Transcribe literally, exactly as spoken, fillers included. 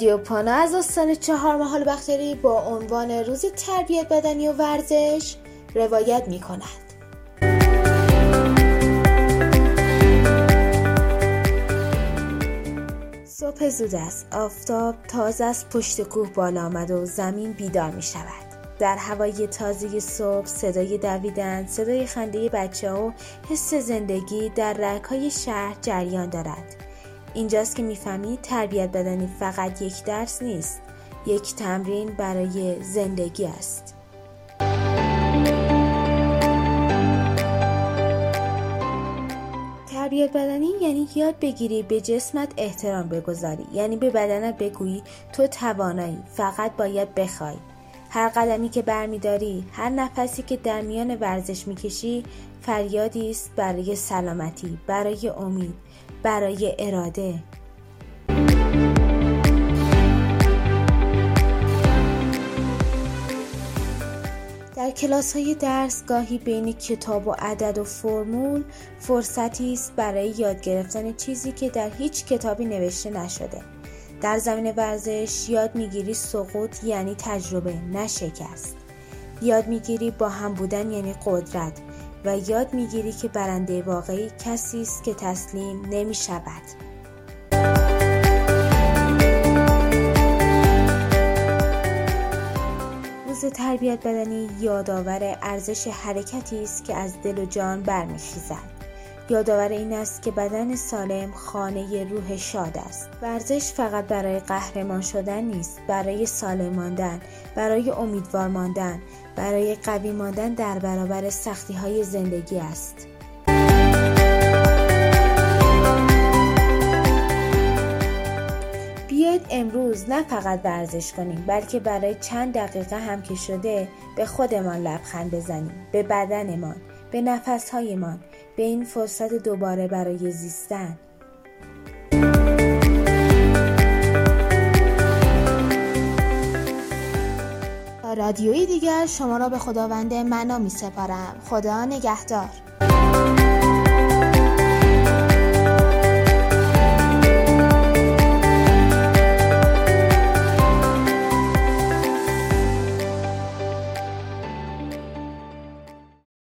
رادیو پانا از آستان چهار محال بختیاری با عنوان روز تربیت بدنی و ورزش روایت می کند. صبح زود است. آفتاب تازه از پشت کوه بالا آمد و زمین بیدار می شود. در هوای تازه صبح صدای دویدن، صدای خنده بچه و حس زندگی در رگ‌های شهر جریان دارد. اینجاست که میفهمید تربیت بدنی فقط یک درس نیست، یک تمرین برای زندگی است. تربیت بدنی یعنی یاد بگیری به جسمت احترام بگذاری، یعنی به بدنت بگویی تو توانایی، فقط باید بخوای. هر قدمی که برمیداری، هر نفسی که در میان ورزش میکشی، فریادی است برای سلامتی، برای امید، برای اراده. در کلاس‌های درس گاهی بین کتاب و عدد و فرمول فرصتی است برای یاد گرفتن چیزی که در هیچ کتابی نوشته نشده. در زمین ورزش یاد میگیری سقوط یعنی تجربه، نه شکست. یاد میگیری با هم بودن یعنی قدرت و یاد میگیری که برنده واقعی کسی است که تسلیم نمیشود. روز تربیت بدنی یادآور ارزش حرکتی است که از دل و جان برمیخیزد. یادآور این است که بدن سالم خانه روح شاد است. ورزش فقط برای قهرمان شدن نیست، برای سالم ماندن، برای امیدوار ماندن، برای قوی ماندن در برابر سختی‌های زندگی است. بیاید امروز نه فقط ورزش کنیم، بلکه برای چند دقیقه هم که شده به خودمان لبخند بزنیم، به بدنمان، به نفس‌هایمان، به این فرصت دوباره برای زیستن. تا رادیویی دیگر شما را به خداوند معنا می سپارم. خدا نگهدار.